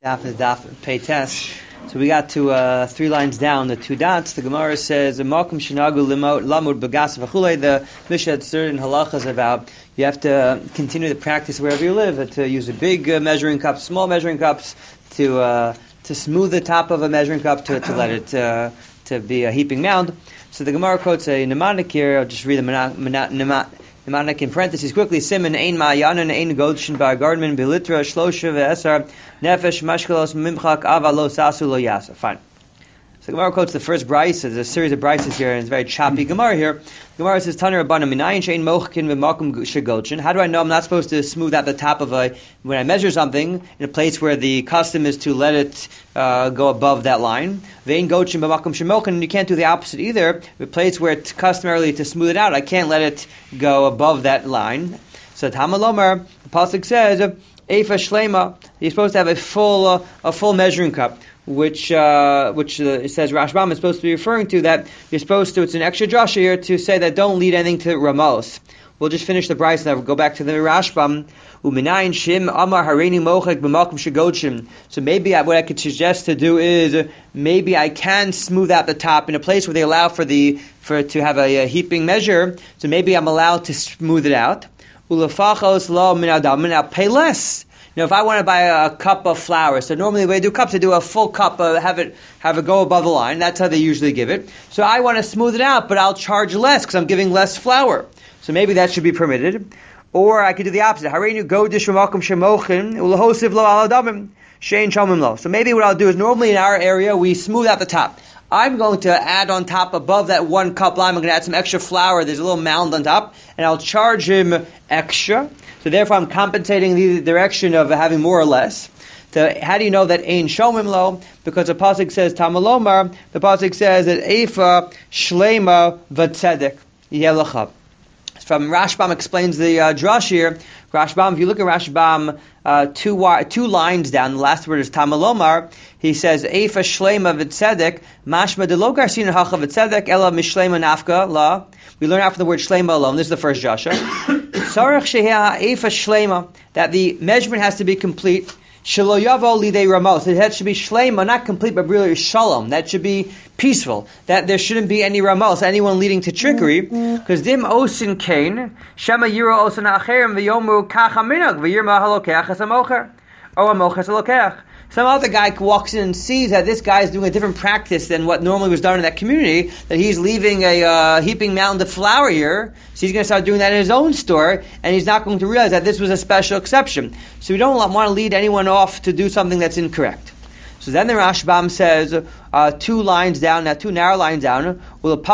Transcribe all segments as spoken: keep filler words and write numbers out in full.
Daf is daf pay test. So we got to uh, three lines down, the two dots. The Gemara says, "Makom shenagu lamud bagas v'chulei." The Mishnah had certain halachas about you have to continue the practice wherever you live, to use a big uh, measuring cup, small measuring cups, to uh, to smooth the top of a measuring cup, to to let it uh, to be a heaping mound. So the Gemara quotes a mnemonic here. I'll just read the mnemonic. Mnemonic in parentheses quickly. Simon ein ma'ayanan ein godshin ba'garmin belitra shlosha ve'esar nefesh mashkalos mimchak ava lo sasu lo yasa. Fine. So the Gemara quotes the first brisa. There's a series of brises here, and it's a very choppy Gemara here. The Gemara says, Taner Rabbanan minayin shein mochkin v'makom shegodshin. How do I know I'm not supposed to smooth out the top of a, when I measure something, in a place where the custom is to let it uh, go above that line? Vein godshin v'makom shemokin, and you can't do the opposite either. A place where it's customarily to smooth it out, I can't let it go above that line. So Tamalomar, the pasuk says, Eifa shlema, you're supposed to have a full, uh, a full measuring cup. Which uh, which uh, it says Rashbam is supposed to be referring to, that you're supposed to, it's an extra drasha here to say that don't lead anything to Ramos. We'll just finish the price and we'll go back to the Rashbam. Uminayin shim amar hareini mochek b'makom shegodshin. So maybe I, what I could suggest to do is uh, maybe I can smooth out the top in a place where they allow for the for to have a, a heaping measure. So maybe I'm allowed to smooth it out. Ulafachos lo min adam, and I'll pay less. You know, if I want to buy a, a cup of flour, so normally the way they do cups, they do a full cup, uh, have it have it go above the line. That's how they usually give it. So I want to smooth it out, but I'll charge less because I'm giving less flour. So maybe that should be permitted. Or I could do the opposite. Hareinu godish v'makom shemochin ulahosiv lo al adamim shein shamim lo. So maybe what I'll do is normally in our area we smooth out the top. I'm going to add on top above that one cup line. I'm going to add some extra flour. There's a little mound on top, and I'll charge him extra. So therefore, I'm compensating the direction of having more or less. So how do you know that ein shomim lo? Because the pasuk says Tamalomar. The pasuk says that Eifa shlema v'tzedek yelachab. From Rashbam explains the uh, drash here. Rashbam, if you look at Rashbam, uh, two two lines down, the last word is Tamalomar. He says Eifa shlema v'tzedek mashma de lo garsin hacha v'tzedek ela mishlema nafka la. We learn out from the word shlema alone. This is the first Joshua. Sarach sheha eifa shlema, that the measurement has to be complete. Shelo yavo lidei ramos. That should be shlema, not complete, but really shalom. That should be peaceful. That there shouldn't be any ramos, anyone leading to trickery. Because dim osin kain shema yiro osin acherim v'yomu kach aminag v'yirma halokeach hasamocher or amocher halokeach. Some other guy walks in and sees that this guy is doing a different practice than what normally was done in that community, that he's leaving a uh, heaping mound of flour here, so he's going to start doing that in his own store, and he's not going to realize that this was a special exception. So we don't want to lead anyone off to do something that's incorrect. So then the Rashbam says, uh, two lines down, now two narrow lines down,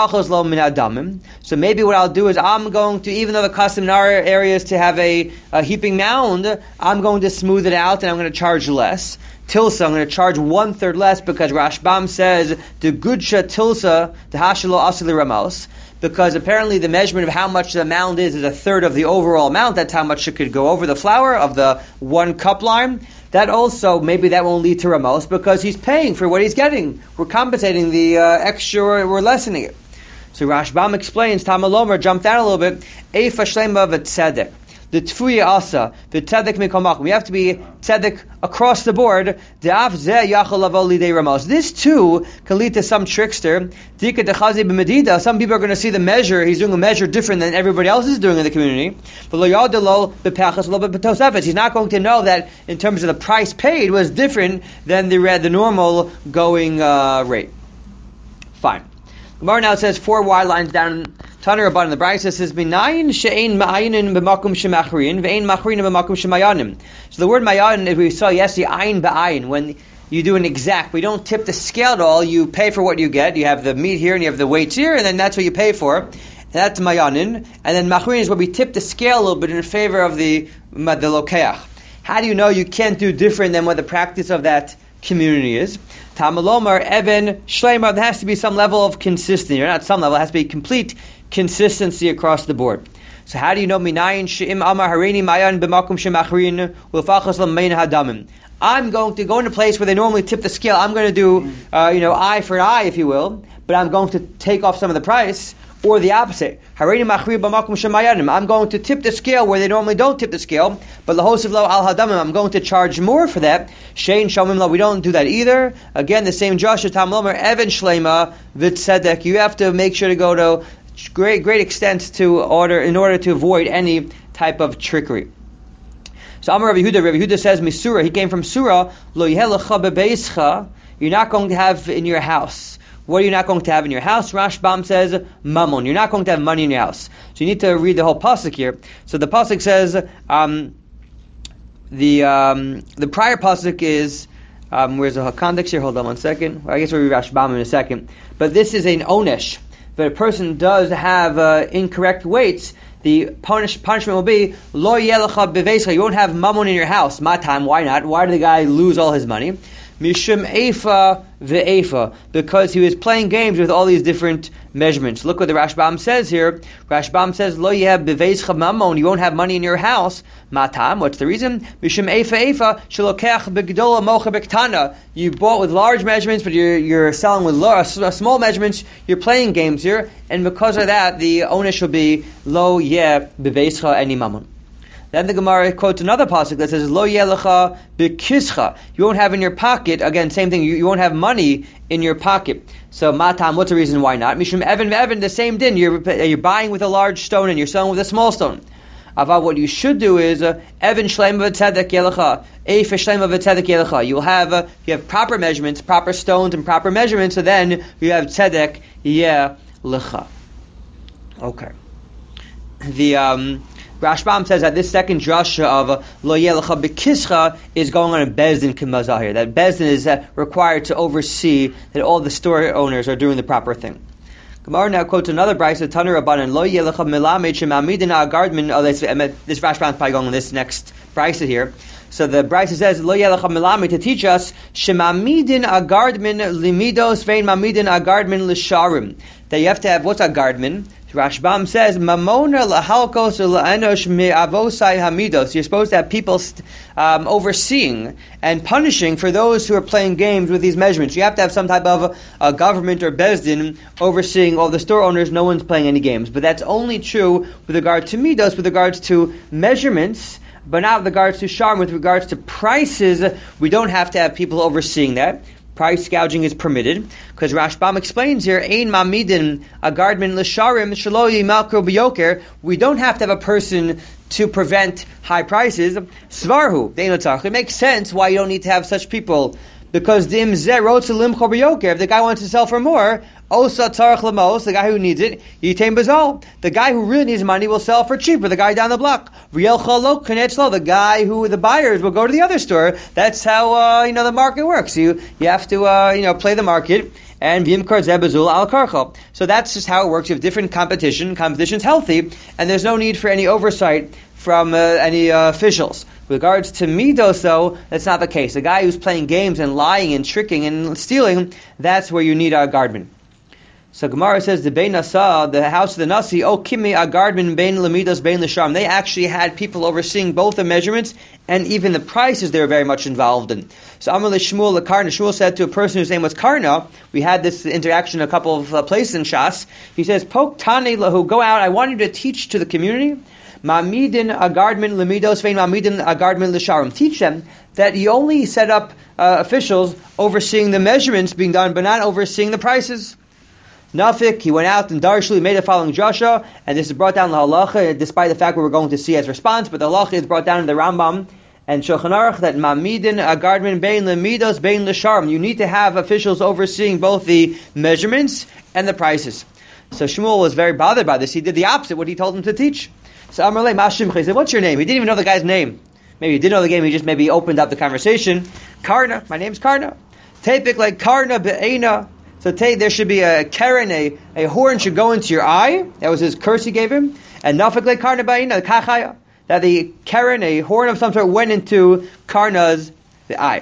so maybe what I'll do is I'm going to, even though the custom in our area is to have a, a heaping mound, I'm going to smooth it out and I'm going to charge less. Tilsa, I'm going to charge one third less because Rashbam says the gudsha tilsa the hashalo asili ramos, because apparently the measurement of how much the mound is is a third of the overall amount. That's how much it could go over the flour of the one cup line. That also, maybe that won't lead to ramos because he's paying for what he's getting. We're compensating the uh, extra, we're lessening it. So Rashbam explains, Tamalomer jumped down a little bit, Eifa shlema v'tzedek. The tfuya asa, the tzedek mikomach. We have to be tzedek across the board. De'af zeh yachol lavo lidei ramos. This too can lead to some trickster. Dika dechazi b'medida. Some people are going to see the measure. He's doing a measure different than everybody else is doing in the community. But lo yadelo b'pechas lo b'tosefes. He's not going to know that in terms of the price paid was different than the the normal going uh, rate. Fine. Gemara now says four wide lines down. Taner Rabbanan, the Brisa says, "Minayin she'ein ma'ayinin b'makom shemachrin ve'ein machrin b'makom shemayanim." So the word mayanin, as we saw yesterday, ayin ba'ayin. When you do an exact, we don't tip the scale at all. You pay for what you get. You have the meat here and you have the weights here, and then that's what you pay for. And that's mayanin. And then machrin is where we tip the scale a little bit in favor of the the lokeach. How do you know you can't do different than what the practice of that community is? Tamalomar Eben Shleimar. There has to be some level of consistency, or not some level. It has to be complete consistency across the board. So how do you know minayin she'im amar hareini mayan b'makom shemachrin ulfachos l'mein hadamim? I'm going to go in a place where they normally tip the scale. I'm going to do, uh, you know, eye for eye, if you will, but I'm going to take off some of the price. Or the opposite. I'm going to tip the scale where they normally don't tip the scale, but lahosiv lo al hadamim, I'm going to charge more for that. Shein shomim lo, we don't do that either. Again, the same Joshua Tam Lomer, Evan Shlema Vitzedek. You have to make sure to go to great great extents to order in order to avoid any type of trickery. So Amar Rabbi Yehuda, Rabbi Yehuda says Misura, he came from Surah, lo yehelecha bebeischa, you're not going to have in your house. What are you not going to have in your house? Rashbam says, mammon. You're not going to have money in your house. So you need to read the whole pasuk here. So the pasuk says, um, the um, the prior pasuk is, um, where's the context here? Hold on one second. Well, I guess we'll read Rashbam in a second. But this is an onesh. If a person does have uh, incorrect weights, the punish, punishment will be, lo yelecha beveischa. You won't have mammon in your house. Matam, why not? Why did the guy lose all his money? Mishum Eifa ve'Eifa, because he was playing games with all these different measurements. Look what the Rashbam says here. Rashbam says, Lo yeh beveischa mammon, you won't have money in your house. Matam, what's the reason? Mishum Eifa Eifa, shelokech begdola mocha bektana. You bought with large measurements, but you're, you're selling with low, small measurements. You're playing games here, and because of that, the ownership will be Lo yeh beveischa any mammon. Then the Gemara quotes another pasuk that says, Lo yelecha b'kischa. You won't have in your pocket, again, same thing, you, you won't have money in your pocket. So, matam, what's the reason why not? Mishum evan ve'evan, the same din. You're, you're buying with a large stone and you're selling with a small stone. Ava, what you should do is, evan shleim v'tzedek yelecha, eif shleim v'tzedek yelecha. You'll have, uh, you have proper measurements, proper stones and proper measurements, so then you have tzedek yelecha. Okay. The, um, Rashbam says that this second drasha of Lo Yelecha B'Kischa is going on a Bezdin Kimazah here. That Bezdin is uh, required to oversee that all the store owners are doing the proper thing. Gemara now quotes another brayso, Tanu Rabbanan, Lo Yelecha Melamed Shemamidin Agardmin. Oh, this, this Rashbam is probably going on this next brayso here. So the brayso says, Lo Yelecha Melamed, to teach us, Shemamidin Agardmin Limidos Vein Mamidin Agardmin L'Sharim. That you have to have, what's Agardmin? Rashbam says, Mamona lahalkos la'enosh me'avosai hamidos. You're supposed to have people um, overseeing and punishing for those who are playing games with these measurements. You have to have some type of a government or bezdin overseeing all the store owners. No one's playing any games. But that's only true with regard to midos, with regards to measurements, but not with regards to sharm. With regards to prices, we don't have to have people overseeing that. Price gouging is permitted, because Rashbam explains here, Ein mamidin agardmin l'sharim shelo yimalku b'yoker. We don't have to have a person to prevent high prices. Svarhu, it makes sense why you don't need to have such people, because dim zeh rotze limcho b'yoker. If the guy wants to sell for more, osa tzarich lemos, the guy who needs it, yitain bazal. The guy who really needs money will sell for cheaper. The guy down the block, riel chalok kanetzlo. The guy who the buyers will go to the other store. That's how uh, you know the market works. You you have to uh, you know play the market. And v'imkar zeh bazul al karcho. So that's just how it works. You have different competition. Competition's healthy, and there's no need for any oversight from uh, any uh, officials. With regards to midos, though, that's not the case. The guy who's playing games and lying and tricking and stealing, that's where you need a guardman. So Gemara says the Bein Nasa, the house of the Nasi, O Kimi Agardmin Bein Lamidos Bein L'Sharm. They actually had people overseeing both the measurements and even the prices they were very much involved in. So Amar Shmuel Karna, Shmuel said to a person whose name was Karna, we had this interaction a couple of uh, places in Shas. He says, Pok Tani Lahu, go out, I want you to teach to the community. Mamidin Agardmin Lamidos Vein Mamidin Agardmin L'Sharim. Teach them that you only set up uh, officials overseeing the measurements being done, but not overseeing the prices. Nafik, he went out and Darshlu made the following drasha, and this is brought down in the halacha, despite the fact we're going to see as response, but the halacha is brought down in the Rambam and Shulchan Aruch that Mamidin Agardmin Bein Lamidos Bein L'Sharim. You need to have officials overseeing both the measurements and the prices. So Shmuel was very bothered by this. He did the opposite, what he told him to teach. So Amrle Mashimcha, he said, what's your name? He didn't even know the guy's name. Maybe he didn't know the game, he just maybe opened up the conversation. Karna, my name's Karna. Tepik like Karna be'ena. So te, there should be a keren, a, a horn should go into your eye. That was his curse he gave him. And nafik like Karna be'ena, kachaya. That the keren, a horn of some sort, went into Karna's the eye.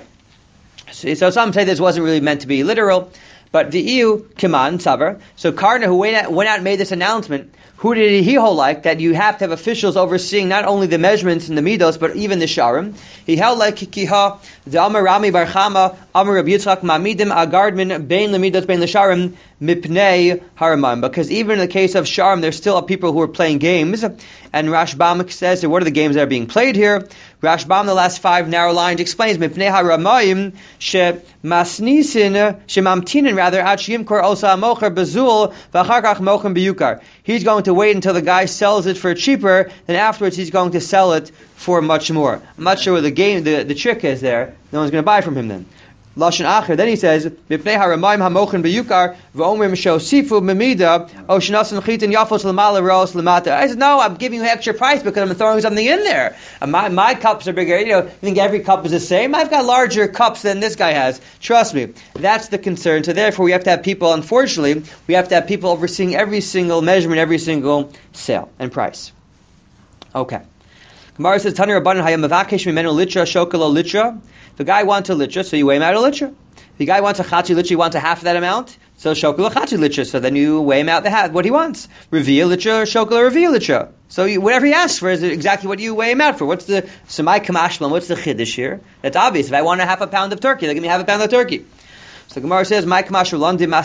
So, so some say this wasn't really meant to be literal. But the Iu Kiman Savar. So Karna, who went out, went out and made this announcement, who did he hold like that you have to have officials overseeing not only the measurements and the midos, but even the sharim? He held like Kiha, the Amar Rami Bar Chama, Amar Rabbi Yitzchak, Mamidim Agardmin, Bein Lemidos, Bein L'Sharim, mipnei haramayim, because even in the case of sharm, there's still people who are playing games. And Rashbam says, so what are the games that are being played here? Rashbam, the last five narrow lines, explains mipnei haramayim she masnisin she mamtinin rather at shimkor osa mocher bezul v'achar kach mocher biyukar. He's going to wait until the guy sells it for cheaper, then afterwards he's going to sell it for much more. I'm not sure what the game, the, the trick is there. No one's going to buy from him then. Lashon Acher. Then he says, "Mipnei haramayim hamochen beyukar v'omrim shosifu memida o shenasan chitin yafos lemala ros lemata." I said, "No, I'm giving you extra price because I'm throwing something in there. And my my cups are bigger. You know, you think every cup is the same? I've got larger cups than this guy has. Trust me." That's the concern. So therefore, we have to have people. Unfortunately, we have to have people overseeing every single measurement, every single sale and price. Okay. Gemara says, "Tani Rabbanan hayam mavakesh mimenu litra shokalo litra." The guy wants a litra, so you weigh him out a litra. The guy wants a chachi litra, he wants a half of that amount, so shokala chachi litra, so then you weigh him out the half, what he wants. Reviya litra, shokala reviya litra. So you, whatever he asks for is exactly what you weigh him out for. What's the, Samai Kamashmalan, what's the chiddush here? That's obvious. If I want a half a pound of turkey, they give me half a pound of turkey. So the Gemara says, Mai Kamashmalan de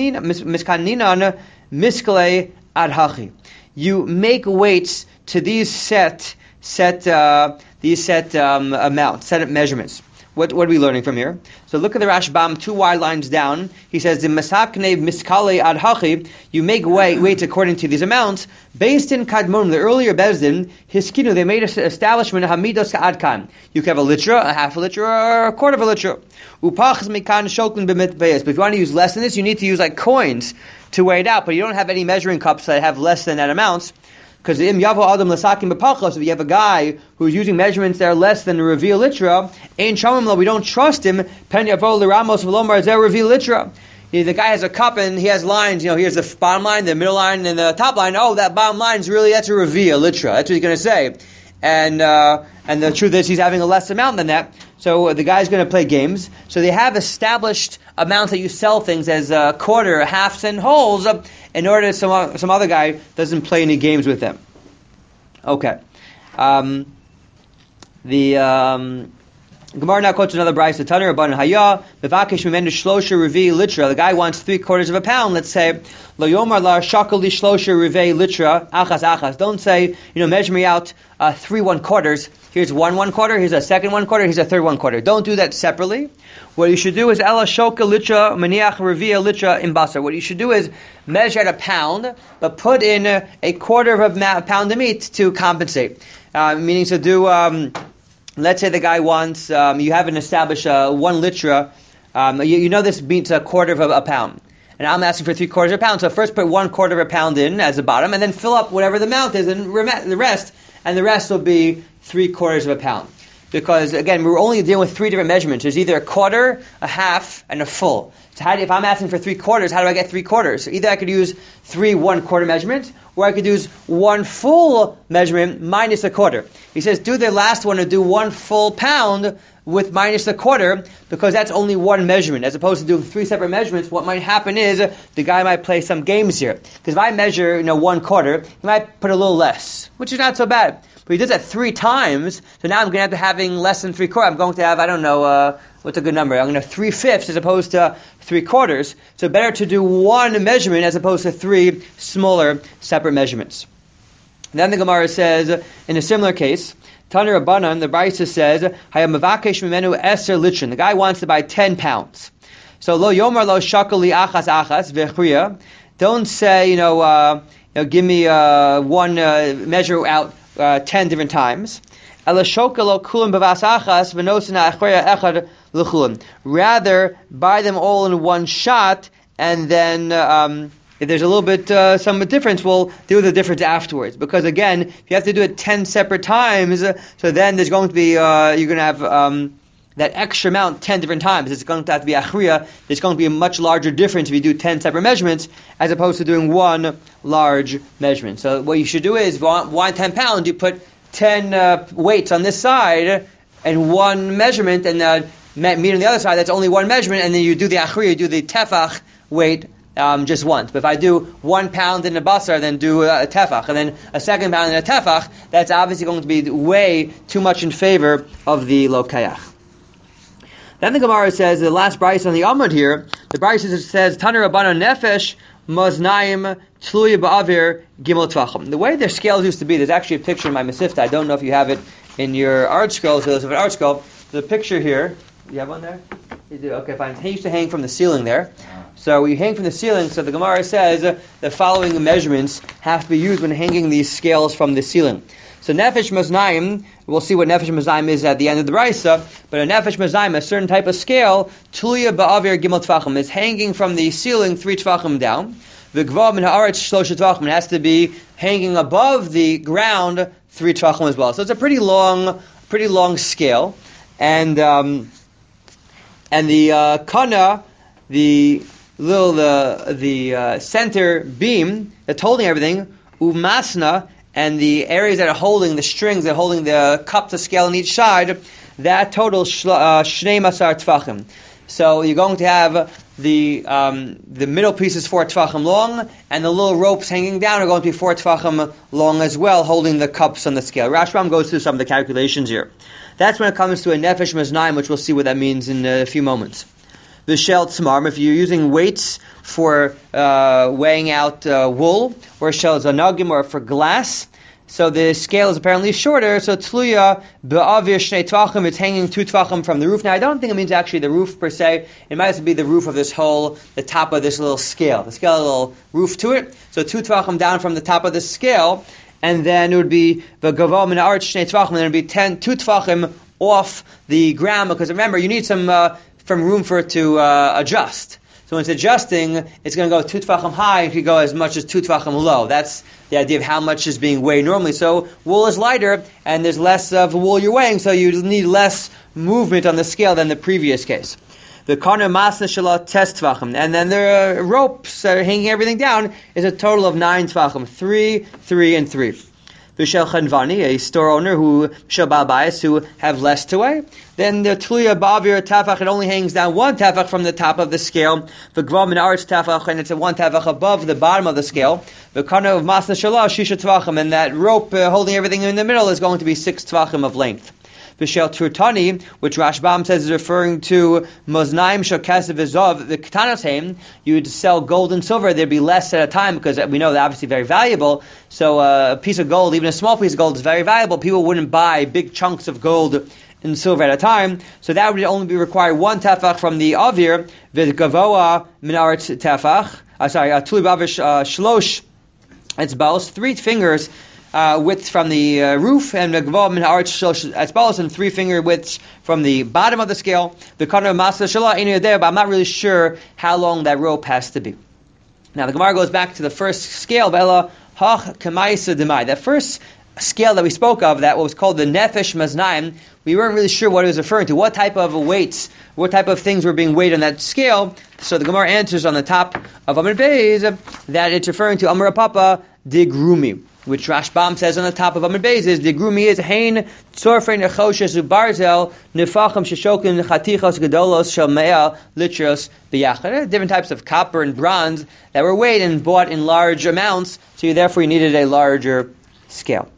miskaninan miskale adhachi. You make weights to these set, set, uh, these set um, amounts, set measurements. What, what are we learning from here? So look at the Rashbam, two wide lines down. He says, "The masakne miskale adhachi." You make weight, weights according to these amounts. Based in Kadmon, the earlier Bezdin, Hiskinu, they made an establishment of hamidos ka'adkan. You can have a litra, a half a litra, or a quarter of a litra. Upachas mikan shoklin b'mitbayas. But if you want to use less than this, you need to use like coins to weigh it out. But you don't have any measuring cups that have less than that amount. Because im yavo adam lasakim b'pachos, if you have a guy who's using measurements that are less than the reveal litra, ein shamim lo, we don't trust him. Pen yavo l'ramos v'lomar zer reveal litra. The guy has a cup and he has lines. You know, here's the bottom line, the middle line, and the top line. Oh, that bottom line is really that's a reveal litra. That's what he's going to say. And uh, and the truth is he's having a less amount than that. So uh, the guy's going to play games. So they have established amounts that you sell things as a quarter, halves, and wholes, uh, in order that some some other guy doesn't play any games with them. Okay. Um, the um, Gemara now quotes another brayso. Taner Rabbanan Haya Bevakesh Mimenu Shlosha Revi Litra. The guy wants three quarters of a pound. Let's say Lo Yomar La Shakali Shlosha Revi Litra Achas Achas. Don't say, you know, measure me out uh, three one quarters. Here's one one quarter. Here's a second one quarter. Here's a third one quarter. Don't do that separately. What you should do is Ela Shoka Litra Maniach Revia Litra in Basar. What you should do is measure at a pound, but put in a, a quarter of a ma- pound of meat to compensate. Uh, meaning to do. Um, Let's say the guy wants, um, you haven't established uh, one litra, um, you, you know this means a quarter of a, a pound. And I'm asking for three quarters of a pound, so first put one quarter of a pound in as the bottom, and then fill up whatever the amount is, and rem- the rest, and the rest will be three quarters of a pound. Because, again, we're only dealing with three different measurements. There's either a quarter, a half, and a full. So how do, if I'm asking for three quarters, how do I get three quarters? So either I could use three one-quarter measurements, or I could use one full measurement minus a quarter. He says, do the last one, or do one full pound with minus a quarter, because that's only one measurement. As opposed to doing three separate measurements, what might happen is uh, the guy might play some games here. Because if I measure, you know, one quarter, he might put a little less, which is not so bad. But he does that three times, so now I'm going to have to having less than three quarters. I'm going to have, I don't know, uh, what's a good number? I'm going to have three fifths as opposed to three quarters. So better to do one measurement as opposed to three smaller separate measurements. And then the Gemara says, in a similar case, Taner Rabbanan, the Brayso says, Hayam mavakesh mimenu eser litrin. The guy wants to buy ten pounds. So lo yomar lo shakali achas achas v'chriya. Don't say, you know, uh, you know give me uh, one uh, measure out uh, ten different times. Ela shokalo kulim b'vas achas v'nosina achriya echad l'chulim. Rather, buy them all in one shot, and then um, if there's a little bit uh, some difference, we'll deal with the difference afterwards. Because again, if you have to do it ten separate times, uh, so then there's going to be uh, you're going to have um, that extra amount ten different times. It's going to have to be achriya. There's going to be a much larger difference if you do ten separate measurements as opposed to doing one large measurement. So what you should do is, if you want, want ten pounds, you put ten uh, weights on this side and one measurement, and uh, meat on the other side. That's only one measurement, and then you do the achriya, you do the tefach weight. Um, just once. But if I do one pound in a basar, then do a, a tefach, and then a second pound in a tefach, that's obviously going to be way too much in favor of the lokayach. Then the Gemara says, the last brayso on the Amud here, The Brisa says, Tana Rabbana Nefesh Maznaim Tluya Ba'avir Gimel Tvachim. The way their scales used to be, there's actually a picture in my Masifta. I don't know if you have it in your art scroll. So there's an art scroll. The picture here. You have one there? You do? Okay, fine. He used to hang from the ceiling there. So you hang from the ceiling, so the Gemara says uh, the following measurements have to be used when hanging these scales from the ceiling. So Nefesh Maznaim, we'll see what Nefesh Maznaim is at the end of the Brisa, but a Nefesh Maznaim, a certain type of scale, Tluya Ba'avir Gimel Tvachim, is hanging from the ceiling three Tvachim down. The Gvav Min Ha'aretz Shlosha Tvachim, it has to be hanging above the ground three Tvachim as well. So it's a pretty long, pretty long scale. And, um, and the uh, Kana, the little, the, the uh, center beam that's holding everything, Umasna, and the areas that are holding the strings, that are holding the cup to scale on each side, that total shnei masar tfachim. So you're going to have the um, the middle piece is four tfachim long, and the little ropes hanging down are going to be four tfachim long as well, holding the cups on the scale. Rashbam goes through some of the calculations here. That's when it comes to a nefesh maznaim, which we'll see what that means in a few moments. The shel tzmarm, if you're using weights for uh, weighing out uh, wool, or shel zanagim, or for glass, so the scale is apparently shorter, so tluya be'avir shnei tvachim, it's hanging two tvachim from the roof. Now I don't think it means actually the roof per se, it might be the roof of this whole, the top of this little scale. The scale has a little roof to it, so two tvachim down from the top of the scale, and then it would be the gavo min ha'aretz shnei tvachim, and then it would be ten, two tvachim off the ground, because remember, you need some uh, from room for it to uh, adjust. So when it's adjusting, it's going to go two tvachim high, it could go as much as two tvachim low. That's the idea of how much is being weighed normally. So wool is lighter, and there's less of wool you're weighing, so you need less movement on the scale than the previous case. The kana masna shala test tvachim, and then the ropes are hanging everything down is a total of nine tvachim, three, three, and three. V'shel chanvani, a store owner who shel bal bayis, who have less to weigh, then the tluya ba'avir tafach, it only hangs down one tafach from the top of the scale. V'gvav min ha'aretz tafach, and it's a one tafach above the bottom of the scale. V'kana of masna shalah shisha tvachim, and that rope uh, holding everything in the middle is going to be six tvachim of length. V'shel turtani, which Rashbam says is referring to moznaim shokes v'zov, the katanas heim, you would sell gold and silver, there'd be less at a time, because we know they're obviously very valuable. So uh, a piece of gold, even a small piece of gold, is very valuable. People wouldn't buy big chunks of gold and silver at a time. So that would only be required one tefach from the avir, v'gavoa min ha'aretz tefach, uh, sorry, tuli b'avir shlosh, it's both three fingers Uh, width from the uh, roof, and Gvav min ha'aretz shlosh, and three finger widths from the bottom of the scale. The kana masna shalah ain't there, but I'm not really sure how long that rope has to be. Now the Gemara goes back to the first scale, Vela hach kamaisa demai. That first scale that we spoke of, that was called the nefesh maznaim, we weren't really sure what it was referring to. What type of weights, what type of things were being weighed on that scale? So the Gemara answers on the top of Amud Beis that it's referring to Amar Papa digrumi, which Rashbam says on the top of Amud Beis is digrumi is hein tzorfei nechoshes ubarzel nefachim sheshokin chatichos gedolos shel mea litros biyachad. Different types of copper and bronze that were weighed and bought in large amounts, so you, therefore you needed a larger scale.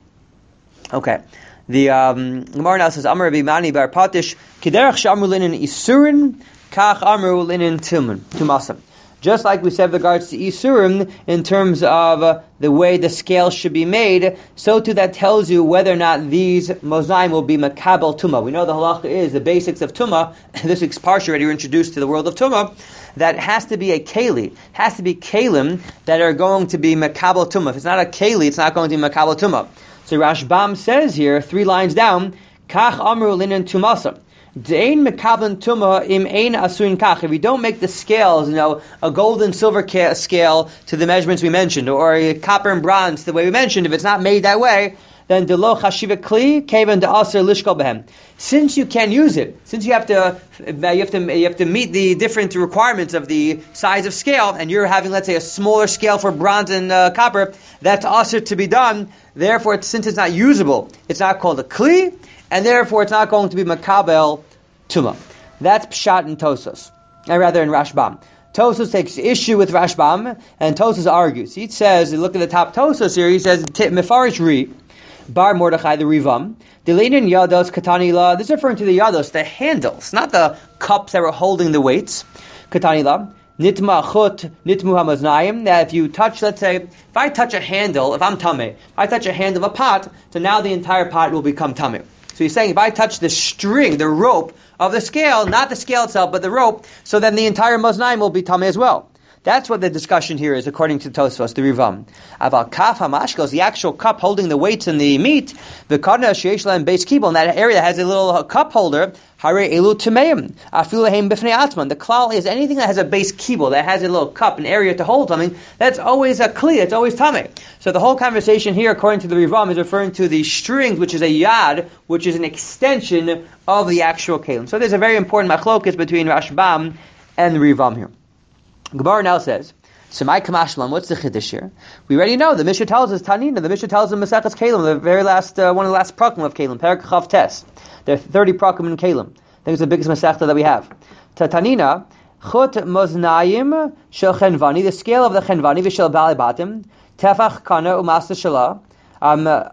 Okay. The um, Gemara now says Amar Rabbi Mani bar Patish kiderach shamru linen isurin kach amru linen tilmun tumasam. Just like we said with regards to isurim in terms of uh, the way the scale should be made, so too that tells you whether or not these mozaim will be makabel tumah. We know the halacha is the basics of tumah. This week's parsha already were introduced to the world of tumah. That has to be a keli, has to be kalim that are going to be makabel tumah. If it's not a keli, it's not going to be makabel tumah. So Rashbam says here, three lines down, kach amru linen tumasam. Dein mekabel tumah im ein asuin kach. If you don't make the scales, you know, a gold and silver ca- scale to the measurements we mentioned, or a copper and bronze the way we mentioned, if it's not made that way, then delo chashiva kli kevan de'aser lishkol behem. Since you can use it, since you have to, you have to, you have to meet the different requirements of the size of scale, and you're having, let's say, a smaller scale for bronze and uh, copper, that's aser to be done. Therefore, it's, since it's not usable, it's not called a kli, and therefore it's not going to be makabel tumah. That's pshat in Tosos, or rather in Rashbam. Tosos takes issue with Rashbam, and Tosos argues. He says, look at the top Tosos here, he says, Mefarish Ri, Bar Mordechai, the Rivam, Deleinin Yados Katani La, this is referring to the Yados, the handles, not the cups that were holding the weights. Katanila. Nitma chut nitmu hamaznayim. That if you touch, let's say, if I touch a handle, if I'm tameh, if I touch a handle of a pot, so now the entire pot will become tameh. So he's saying if I touch the string, the rope of the scale, not the scale itself, but the rope, so then the entire maznayim will be tameh as well. That's what the discussion here is, according to Tosfos, the Rivam. Aval kaf hamashkos, the actual cup holding the weights and the meat, the kadna sheish lahem beis kibul, in that area that has a little cup holder, hare elu tameim, afilu lahem bifnei atman. The klal is anything that has a base kibul, that has a little cup, an area to hold something, that's always a kli, it's always tameh. So the whole conversation here, according to the Rivam, is referring to the strings, which is a yad, which is an extension of the actual kelim. So there's a very important machlokas between Rashbam and the Rivam here. Gemara now says, Shemai Kamashlam, what's the chiddush here? We already know, the Mishnah tells us, Tanina, the Mishnah tells us Maseches Kelim, the very last, uh, one of the last prakim of Kelim, Perak Chav Tes. There are thirty prakim in Kelim. I think it's the biggest Masechta that we have. Tanina, Chut Moznayim Shel Chenvani, the scale of the Chenvani, Vishel Bali Batim, Tefach Kana Umasta Shala, um, uh,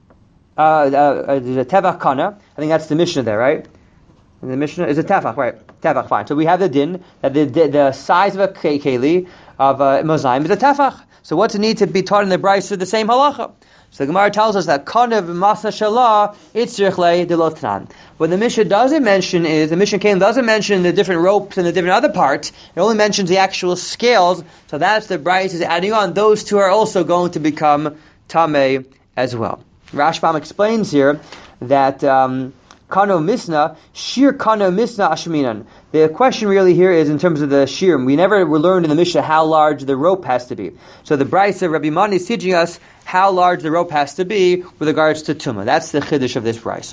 uh, uh, Tefach Kana, I think that's the Mishnah there, right? And the Mishnah is a Tefach, right? Tefach, fine. So we have the din that the the, the size of a keli of a mozaim is a tefach. So what's the need to be taught in the Brisa the same halacha? So the Gemara tells us that kanev masa shalah itzrichle delotnan. What the Mishnah doesn't mention is the Mishnah Kelim doesn't mention the different ropes and the different other parts. It only mentions the actual scales. So that's the Brisa is adding on. Those two are also going to become tameh as well. Rashbam explains here that. Um, Kano Misna, Shir Kano Misna Ashminan. The question really here is in terms of the Shir. We never were learned in the Mishnah how large the rope has to be. So the Brisa, Rabbi Mani is teaching us how large the rope has to be with regards to Tumah. That's the Chiddush of this Brisa.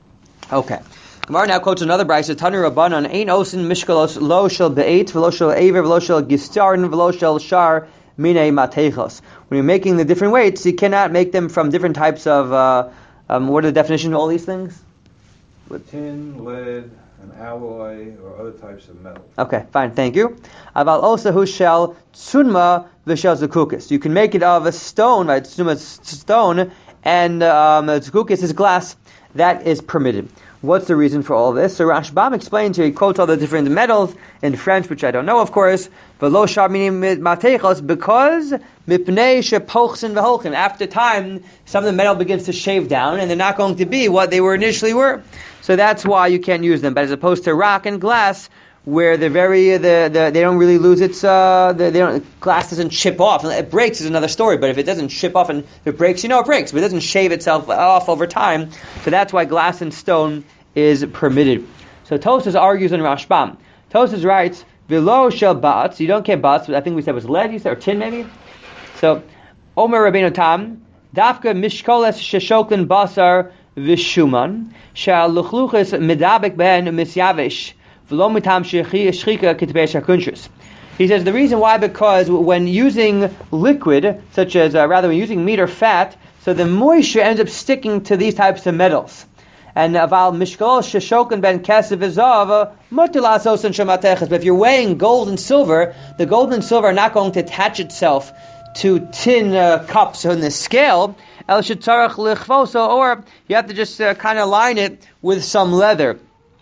Okay. Gemara now quotes another Brisa, Tanu Rabbanan, Ein Osin Mishkalos Lo Shel Be'et, V'lo Shel Ever, V'lo Shel Gistarin, V'lo Shel Shar, Mine Matechos. When you're making the different weights, you cannot make them from different types of, uh, um, what are the definitions of all these things? With tin, lead, an alloy, or other types of metal. Okay, fine, thank you. Aval also who shall tsunma v'shel zakukis. You can make it of a stone, right? Tsunma is stone, and um, zakukis is glass. That is permitted. What's the reason for all this? So Rashbam explains here, he quotes all the different metals in French, which I don't know, of course. V'lo shar minim matechos, because mipnei shepochsin v'holchin. After time, some of the metal begins to shave down, and they're not going to be what they were initially were. So that's why you can't use them. But as opposed to rock and glass, where the very the, the they don't really lose its uh the, they don't glass doesn't chip off. It breaks is another story. But if it doesn't chip off and if it breaks, you know it breaks. But it doesn't shave itself off over time. So that's why glass and stone is permitted. So Tosas argues in Rashbam. Tosas writes, "V'lo shel bats." You don't get bats. I think we said it was lead. You said or tin maybe. So Omer Rabbeinu Tam dafka mishkoles sheshoklin basar v'shuman shal luchluches medabek ben misyavish v'lo mitam shechika kitbesh hakunshus. He says the reason why, because when using liquid, such as uh, rather when using meat or fat, so the moisture ends up sticking to these types of metals. And aval mishkol sheshokin ben kesef v'zav mutilasos and shemateches. But if you're weighing gold and silver, the gold and silver are not going to attach itself to tin uh, cups on the scale. El shetzarach lichvoso, or you have to just uh, kind of line it with some leather.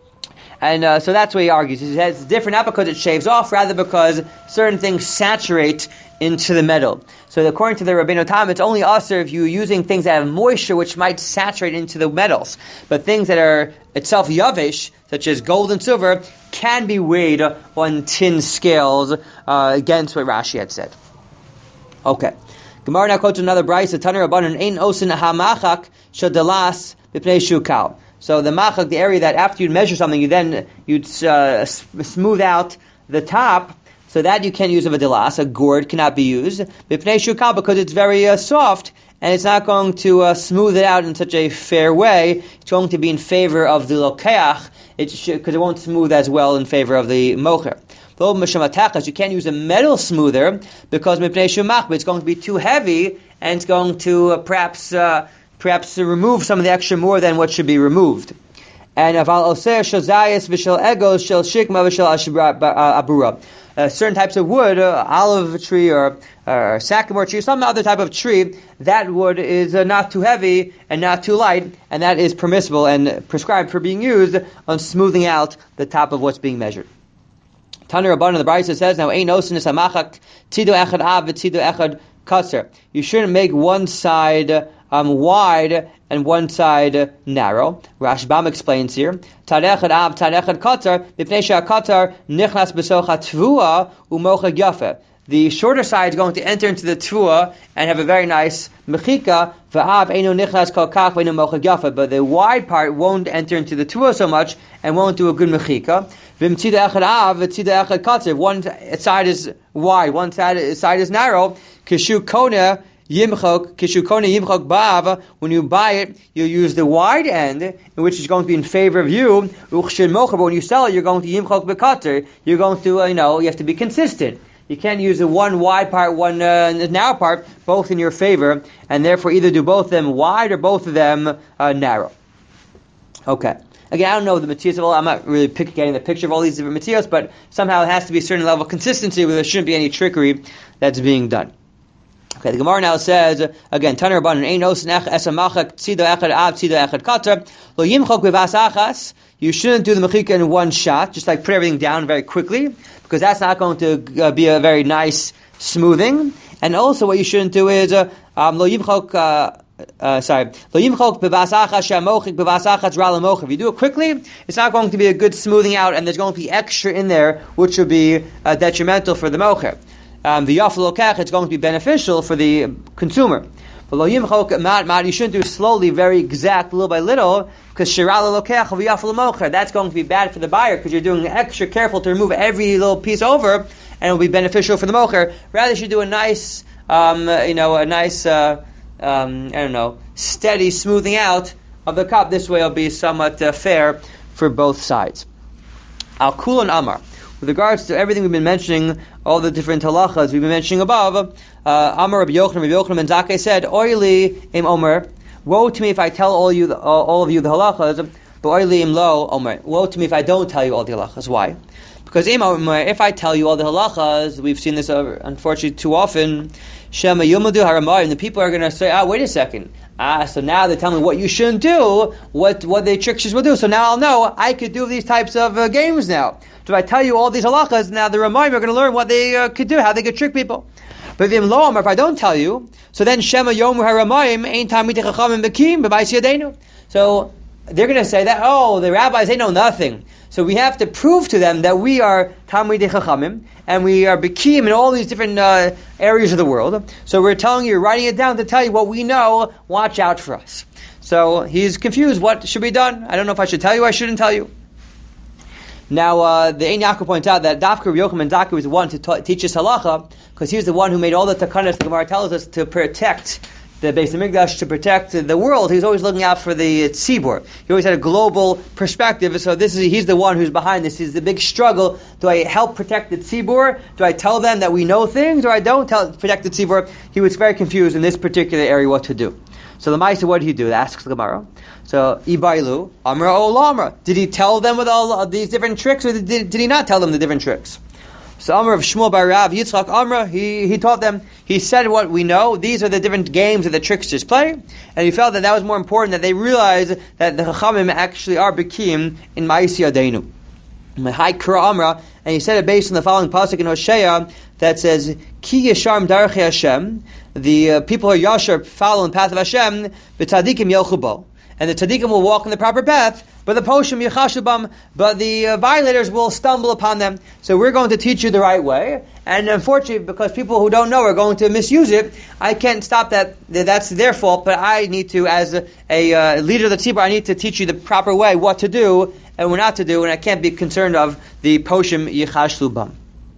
And uh, so that's what he argues. He says it's different not because it shaves off, rather because certain things saturate into the metal. So according to the Rabbeinu Tam, it's only usher if you're using things that have moisture which might saturate into the metals. But things that are itself yavish, such as gold and silver, can be weighed on tin scales uh, against what Rashi had said. Okay. Gemara now quotes another brayso, Tanur Rabbanan, Ein osin hamachak shadalas b'pnei shukal. So the machak, the area that after you measure something, you then you'd uh, smooth out the top, so that you can't use of a dilas. A gourd cannot be used b'pnei shukal because it's very uh, soft and it's not going to uh, smooth it out in such a fair way. It's going to be in favor of the lokeach, because it, it won't smooth as well in favor of the mocher. You can't use a metal smoother because it's going to be too heavy and it's going to uh, perhaps uh, perhaps uh, remove some of the extra more than what should be removed. And aval oser shazayis v'shel egos shel shikma v'shel abura. Uh, certain types of wood, uh, olive tree or, or sycamore tree, some other type of tree, that wood is uh, not too heavy and not too light, and that is permissible and prescribed for being used on smoothing out the top of what's being measured. Tanu Rabbanan, the Brisa says, now, ein osin es hamachak, tzido echad av, tzido echad katzer. You shouldn't make one side um, wide and one side narrow. Rashbam explains here, Tad echad av, tad echad katzer, mipnei she'akatar nichnas b'soch ha'tvua u'mochag yafe. The shorter side is going to enter into the tvua and have a very nice mechika. V'av eino nichnas kol kach v'eino mochag yafe. But the wide part won't enter into the tvua so much and won't do a good mechika. V'mtzida echad av, v'tzida echad katzer. One side is wide, one side side is narrow. Kishu kona yimchok, kishu kona yimchok bav. When you buy it, you use the wide end, which is going to be in favor of you. Uchshin mocha. But when you sell it, you're going to yimchok bekater. You're going to, uh, you know, you have to be consistent. You can't use the one wide part, one uh, narrow part, both in your favor, and therefore either do both of them wide or both of them uh, narrow. Okay. Again, I don't know the materials of all. I'm not really pick, getting the picture of all these different materials, but somehow it has to be a certain level of consistency where there shouldn't be any trickery that's being done. Okay, the Gemara now says, again, Taner Rabbanan, ein osin esamachak tzido echad av tzido echad kater, lo yimchok bevas achas. You shouldn't do the mechika in one shot, just like put everything down very quickly, because that's not going to uh, be a very nice smoothing. And also what you shouldn't do is, uh, um, lo yimchok, uh, uh, sorry, lo yimchok bevas achas she'amochik bevas achas ra l'mochik. If you do it quickly, it's not going to be a good smoothing out, and there's going to be extra in there, which will be uh, detrimental for the mocher. Um, the yafal lokach, it's going to be beneficial for the consumer. But lo yimchok mat mat, you shouldn't do slowly, very exact, little by little, because shirala lokach of yafal mocher, that's going to be bad for the buyer, because you're doing extra careful to remove every little piece over, and it'll be beneficial for the mocher. Rather, you should do a nice, um, you know, a nice, uh, um, I don't know, steady smoothing out of the cup. This way, it'll be somewhat uh, fair for both sides. Al Kulan Amar. With regards to everything we've been mentioning, all the different halachas we've been mentioning above, uh, Amar Rabbi Yochanan, Rabbi Yochanan ben Zakkai said, Oili im Omer, woe to me if I tell all you, the, all, all of you the halachas, but Oili im lo Omer, woe to me if I don't tell you all the halachas. Why? Because im Omer, if I tell you all the halachas, we've seen this uh, unfortunately too often, Shema Yomadu Haramayim, the people are going to say, ah, wait a second. Ah, so now they're telling me what you shouldn't do, what what the tricksters will do. So now I'll know I could do these types of uh, games now. So if I tell you all these halachas, now the Ramayim are going to learn what they uh, could do, how they could trick people. But if lo, if I don't tell you, so then Shema Yomu Haramayim ain't Talmidei Chachamim Bekim B'Bais Yadeinu. So they're going to say that, oh, the rabbis, they know nothing. So we have to prove to them that we are Talmidei Chachamim, and we are Bekim in all these different uh, areas of the world. So we're telling you, writing it down to tell you what we know, watch out for us. So he's confused, what should be done? I don't know if I should tell you, I shouldn't tell you. Now, uh, the Ein Yaakov points out that Dafka Rabbi Yochanan ben Zakkai was the one to ta- teach us halacha, because he was the one who made all the takanas, the Gemara tells us, to protect the Beis Hamikdash, to protect the world. He was always looking out for the tzibur. He always had a global perspective, so this is he's the one who's behind this. He's the big struggle. Do I help protect the tzibur? Do I tell them that we know things, or I don't tell protect the tzibur? He was very confused in this particular area what to do. So the Maisa, what did he do? Asks the Gemara. So, Ibailu, Amra o Amra. Did he tell them with all of these different tricks, or did, did he not tell them the different tricks? So Amr of Shmuel bar Rav Yitzchak Amra, he, he taught them, he said what we know, these are the different games that the tricksters play, and he felt that that was more important, that they realized that the Chachamim actually are Bekim in Ma'is Yadeinu. High Kura Amra, and he said it based on the following pasuk in Hosea that says, Ki Yesharm Darchei Hashem, the uh, people who are Yashar, follow the path of Hashem, B'Tzadikim Yelchu Bo. And the tzaddikim will walk in the proper path, but the poshim yichashubam, but the uh, violators will stumble upon them. So we're going to teach you the right way, and unfortunately, because people who don't know are going to misuse it, I can't stop that. That's their fault. But I need to, as a, a uh, leader of the tzibur, I need to teach you the proper way, what to do and what not to do, and I can't be concerned of the poshim yichashubam.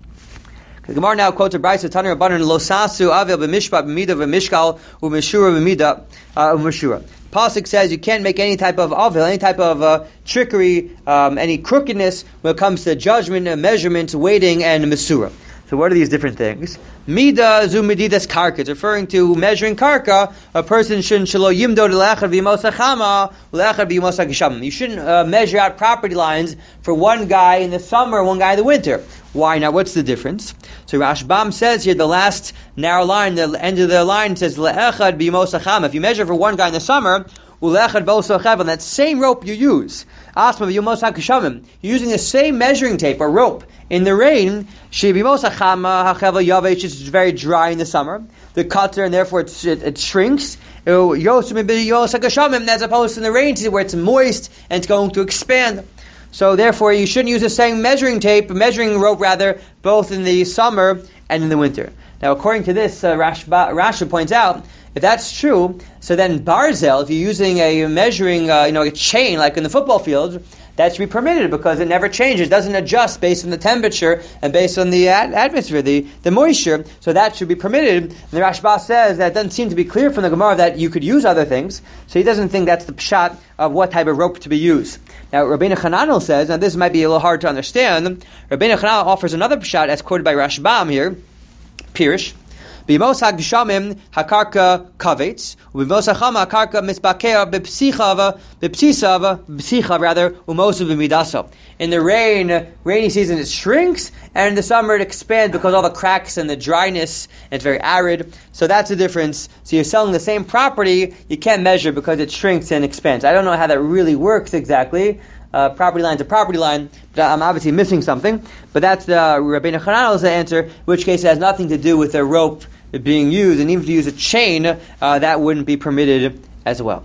The Gemara now quotes a brayso Taner Rabbanan lo sasu avil b'mishpat b'mida v'mishkal u'meshura b'mida u'meshura. Pasuk says you can't make any type of avil, any type of uh, trickery, um, any crookedness when it comes to judgment, uh, measurement, weighting, and mesura. So what are these different things? Mida zu medidas karka. It's referring to measuring karka. A person shouldn't shelo yimdo le'echad v'yimosa chama le'echad v'yimosa gesham. You shouldn't uh, measure out property lines for one guy in the summer, one guy in the winter. Why? Now, what's the difference? So Rashbam says here, the last narrow line, the end of the line says le'echad v'yimosa chama. If you measure for one guy in the summer, uleechad v'osa chav, on that same rope you use, Asma v'yumos hakashamim. You're using the same measuring tape or rope in the rain. Shebimos hachama hachevel yavesh is very dry in the summer. The cutter, and therefore it, it, it shrinks. Yos hakashamim, as opposed to in the rain season where it's moist and it's going to expand. So therefore, you shouldn't use the same measuring tape, measuring rope rather, both in the summer and in the winter. Now, according to this, uh, Rashba, Rashi points out, if that's true, so then barzel, if you're using a measuring, uh, you know, a chain like in the football field, that should be permitted because it never changes, doesn't adjust based on the temperature and based on the ad- atmosphere, the, the moisture. So that should be permitted. And the Rashba says that it doesn't seem to be clear from the Gemara that you could use other things. So he doesn't think that's the pshat of what type of rope to be used. Now, Rabbeinu Chananel says, now this might be a little hard to understand. Rabbeinu Chananel offers another pshat as quoted by Rashbam here, Pirish. B'mos hagshamim hakarka kavetz, u'b'mos hachama hakarka mispakea b'psichava b'psisava b'psicha rather u'mosu b'midasa. In the rain, rainy season, it shrinks, and in the summer it expands because of all the cracks and the dryness, and it's very arid. So that's the difference. So you're selling the same property, you can't measure because it shrinks and expands. I don't know how that really works exactly. Uh, property line to property line, but I'm obviously missing something. But that's the uh, Rabbeinu Chananel's answer, in which case it has nothing to do with the rope being used, and even if you use a chain, uh, that wouldn't be permitted as well.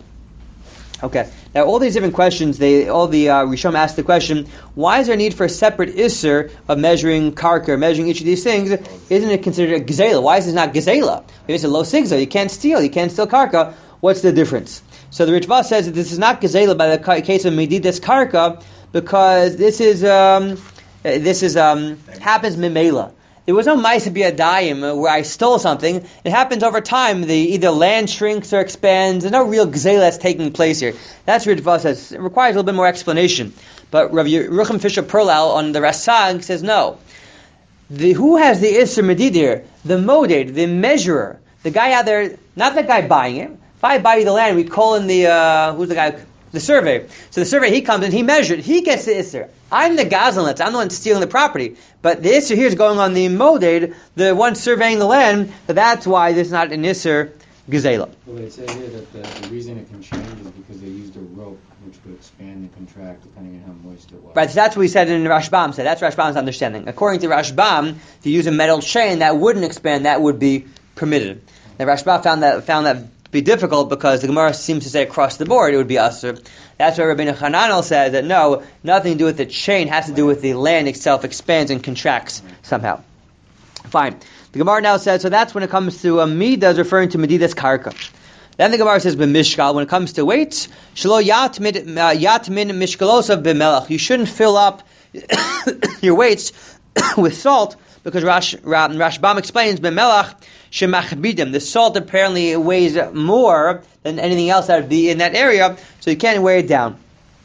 Okay, now all these different questions, they all the uh, Rishon asked the question, why is there a need for a separate isser of measuring karka, measuring each of these things? Isn't it considered a gazela? Why is it not gazela? Maybe it's a lo sigza, you can't steal, you can't steal karka. What's the difference? So the Ritva says that this is not gazela by the case of medidas karka, because this is um, this is um, happens mimela. There was no ma'aseh biyadayim where I stole something. It happens over time. The either land shrinks or expands. There's no real gzela that's taking place here. That's what Ritva says. It requires a little bit more explanation. But Rav Yerucham Fisher Perlal on the Rasag says no. The, who has the Isser Medid here? The moded, the measurer. The guy out there, not the guy buying it. If I buy you the land, we call in the, uh, who's the guy? The survey. So the survey, he comes in, he measured, he gets the Isser. I'm the Gazalet, I'm the one stealing the property. But the Isser here is going on the Moded, the one surveying the land, so that's why this is not an Isser Gazela. Well, they say here that the, the reason it can change is because they used a rope which would expand and contract depending on how moist it was. Right, so that's what we said in Rashbam said. That's Rashbam's understanding. According to Rashbam, if you use a metal chain that wouldn't expand, that would be permitted. Now Rashbam found that found that be difficult because the Gemara seems to say across the board it would be asur. That's why Rabbeinu Chananel says that no, nothing to do with the chain, has to do with the land itself expands and contracts somehow. Fine. The Gemara now says, so that's when it comes to uh, midas, referring to medidas karka. Then the Gemara says, b'mishkal, when it comes to weights, shelo yatmin mishkalosav b'melach. You shouldn't fill up your weights with salt, because Rash, Rashbam explains, b'melach shemachbidim. The salt apparently weighs more than anything else that would be in that area, so you can't weigh it down.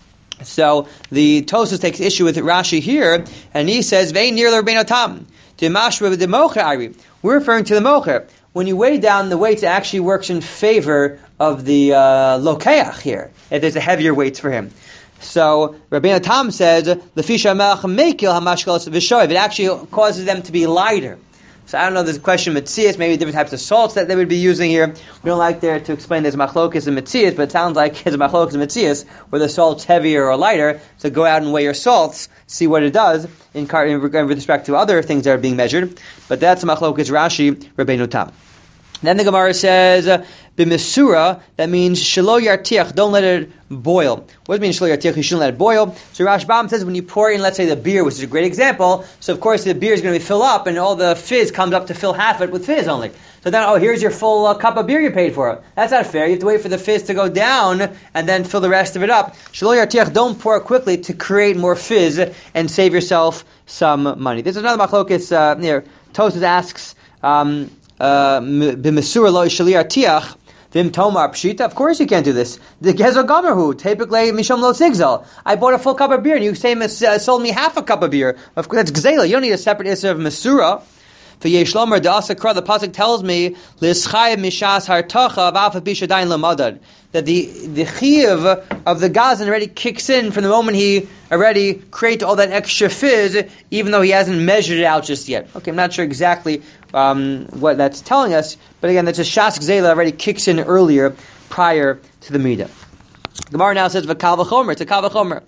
So the Tosfos takes issue with Rashi here, and he says, "Vein near the Rabbeinu Tam, demashra the mocher ari." We're referring to the mocher. When you weigh down the weights, it actually works in favor of the uh, lokeach here, if there's a heavier weights for him. So Rabbeinu Tam says, "Lefisha melach mekil hamashkalos v'shoiv." It actually causes them to be lighter. So I don't know, there's a question of Metzias, maybe different types of salts that they would be using here. We don't like there to explain there's machlokes and Metzias, but it sounds like there's a machlokes and Metzias, where the salt's heavier or lighter. So go out and weigh your salts, see what it does in, car- in with respect to other things that are being measured. But that's a machlokes Rashi, Rabbeinu Tam. Then the Gemara says, b'misura, that means shelo yartiach, don't let it boil. What does it mean shelo yartiach? You shouldn't let it boil. So Rashbam says when you pour in, let's say, the beer, which is a great example, so of course the beer is going to be filled up, and all the fizz comes up to fill half of it with fizz only. So then, oh, here's your full uh, cup of beer you paid for. That's not fair. You have to wait for the fizz to go down, and then fill the rest of it up. Shelo yartiach, don't pour it quickly to create more fizz, and save yourself some money. There's another machlokes uh, here. Tosfos asks, um, b'misura lo sheli yartiach v'im tomar pshita. Of course you can't do this. The gezel gamerhu typically mishom lo sigzal. I bought a full cup of beer and you say uh, sold me half a cup of beer. Of course that's gzela. You don't need a separate issue of misura. For yeshlomer da'asakra, the pasuk tells me l'schayim mishas hartacha v'alfa bishadayin lamadad, that the the chiyuv of the gazan already kicks in from the moment he already creates all that extra fizz, even though he hasn't measured it out just yet. Okay, I'm not sure exactly um, what that's telling us, but again, that's a shas gzela already kicks in earlier, prior to the midah. Gemara now says v'kal v'chomer. It's a kal v'chomer.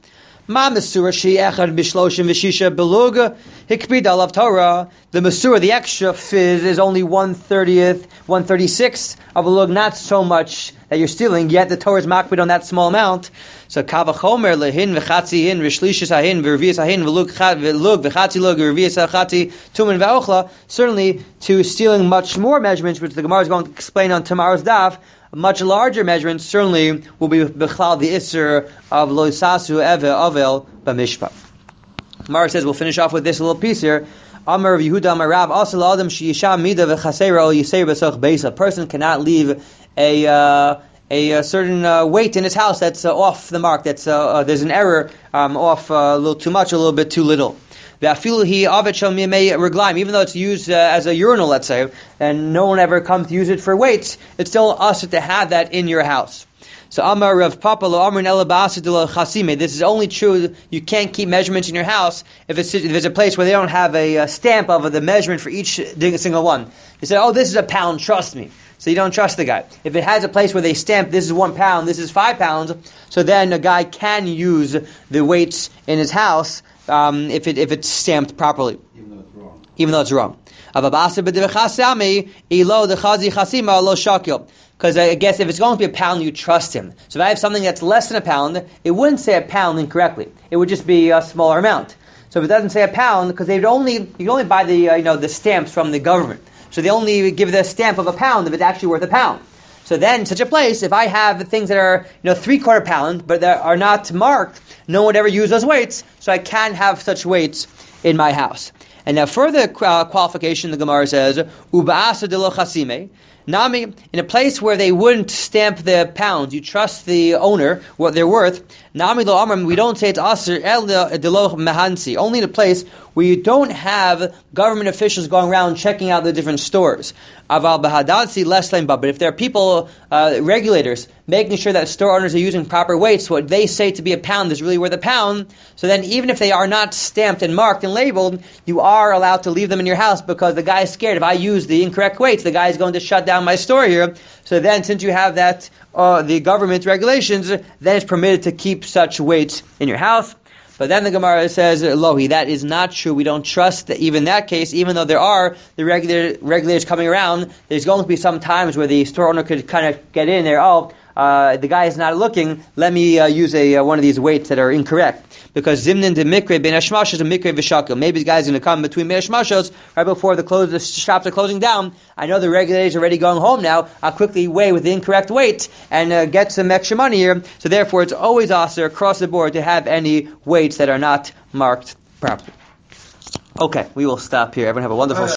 Ma Mesura Shi Echad Bishloshim Vishisha Beluga Hikbid Alav Torah. The Mesura, the extra fizz, is only one thirtieth, one thirty sixth of a lug, not so much that you're stealing, yet the Torah is makbid on that small amount. So Kavachomer Lehin V'chatzi Hin V'shlishis Hahin V'Revius Hahin V'lug V'chatzi Lug V'Revius Hachati Tumen V'Ochla. Certainly to stealing much more measurements, which the Gemara is going to explain on tomorrow's daf, much larger measurements certainly will be B'chlal the Isser of Lo Sasu Eve Avel B'Mishpat. Gemara says, we'll finish off with this little piece here. Amar of Yehuda Amar Rav, Asal Adam Sheyisham Mida V'Chasera Ol Yisei B'Soch Beis. A person cannot leave a uh, a, a certain uh, weight in his house that's uh, off the mark. That's uh, uh, there's an error um, off uh, a little too much, a little bit too little. Even though it's used uh, as a urinal, let's say, and no one ever comes to use it for weights, it's still us to have that in your house. So Amar Rav Papa lo Amrin ela ba'aseh de lo chasime. This is only true. You can't keep measurements in your house if it's if it's a place where they don't have a, a stamp of the measurement for each single one. You say, oh, this is a pound. Trust me. So you don't trust the guy. If it has a place where they stamp, this is one pound, this is five pounds, so then a guy can use the weights in his house um, if it if it's stamped properly. Even though it's wrong. Even though it's wrong. Because I guess if it's going to be a pound, you trust him. So if I have something that's less than a pound, it wouldn't say a pound incorrectly. It would just be a smaller amount. So if it doesn't say a pound, because they'd only you can only buy the uh, you know the stamps from the government. So they only give the stamp of a pound if it's actually worth a pound. So then, in such a place, if I have things that are you know three quarter pound but that are not marked, no one would ever use those weights. So I can't have such weights in my house. And now further uh, qualification, the Gemara says, Uba'asa de lo chasime. Nami, in a place where they wouldn't stamp the pounds, you trust the owner, what they're worth. Nami lo amram, we don't say it's aser el de lo mehansi. Only in a place where you don't have government officials going around checking out the different stores. Aval bahadatsi less than but. But if there are people, uh, regulators, making sure that store owners are using proper weights, what they say to be a pound is really worth a pound. So then even if they are not stamped and marked and labeled, you are allowed to leave them in your house because the guy is scared. If I use the incorrect weights, the guy is going to shut down my store here. So then since you have that, uh, the government regulations, then it's permitted to keep such weights in your house. But then the Gemara says, Lohi, that is not true. We don't trust that even that case, even though there are the regular, regulators coming around, there's going to be some times where the store owner could kind of get in there, oh, uh, the guy is not looking, let me uh, use a uh, one of these weights that are incorrect. Because Zimnin de Mikre ben Hashmashos and Mikre v'Shakel. Maybe the guy's going to come between ben Hashmashos right before the, close, the shops are closing down. I know the regulators are already going home now. I'll quickly weigh with the incorrect weight and uh, get some extra money here. So therefore, it's always aser across the board to have any weights that are not marked properly. Okay, we will stop here. Everyone have a wonderful